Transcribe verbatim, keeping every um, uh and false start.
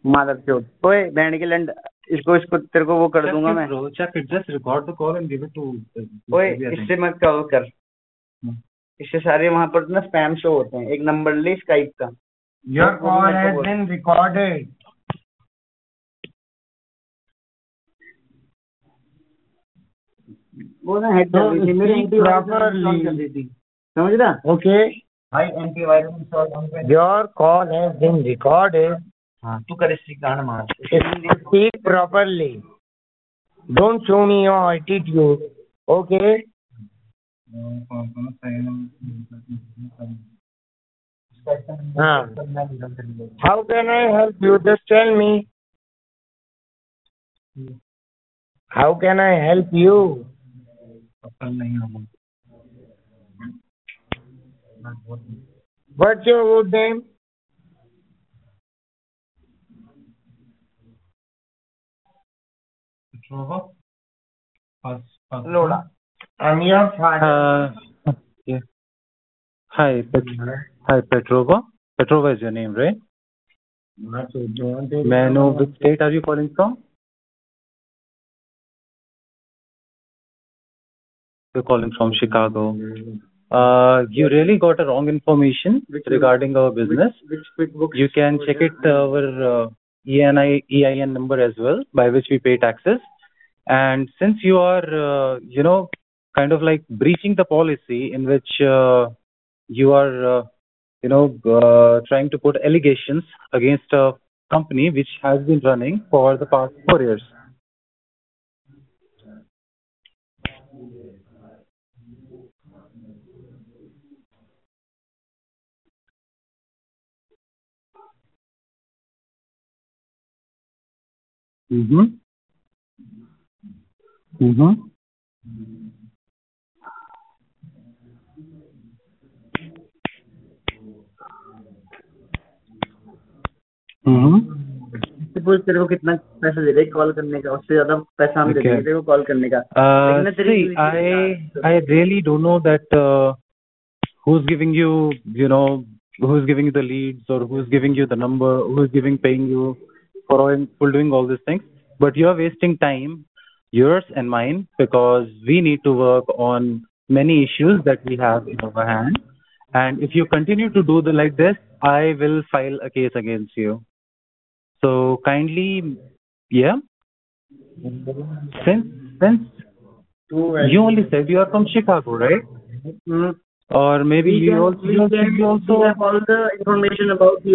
मादर चोद, ओए बैंड के लंड, इसको इसको तेरे को वो कर दूंगा मैं। Bro, check it. Just record the call and give it to. ओए इससे मत कॉल कर, इससे सारे वहां पर ना स्पैम शो होते हैं। एक नंबर ले स्काइप का। Your call has been recorded. वो ना हेड कर रही थी मेरे एंटीवायरस कर दी थी, समझ रहा? Okay. भाई एंटीवायरस इंस्टॉल ऑन कर। Your call has been recorded. हाँ तू कर इसकी गाना मार। Speak properly. Don't show me your attitude. Okay. हाँ. How can I help you? Just tell me. How can I help you? What's your good name? Petrova. लोड़ा। I'm your father. Uh, yeah. Hi, Pet- Hi, Petrova. Petrova is your name, right? May I know which state are you calling from? You're calling from Chicago. Uh, you really got a wrong information regarding our business. You can check it our uh, E N I E I N number as well, by which we pay taxes. And since you are, uh, you know, kind of like breaching the policy in which uh, you are, uh, you know, uh, trying to put allegations against a company which has been running for the past four years. Mm-hmm. Mm-hmm. Mm-hmm. Suppose तेरे को कितना पैसा दे रहे call करने का, उससे ज्यादा पैसा हम दे देंगे तेरे को कॉल करने का। Uh, see, I I really don't know that uh, who's giving you, you know, who's giving you the leads or who's giving you the number, who's giving paying you for all, for doing all these things. But you are wasting time, yours and mine, because we need to work on many issues that we have in our hand. And if you continue to do the like this, I will file a case against you. So kindly, yeah. Since since you only said you are from Chicago, right? Hmm. Or maybe We you can- also we you also, can- you we also have all the information about you.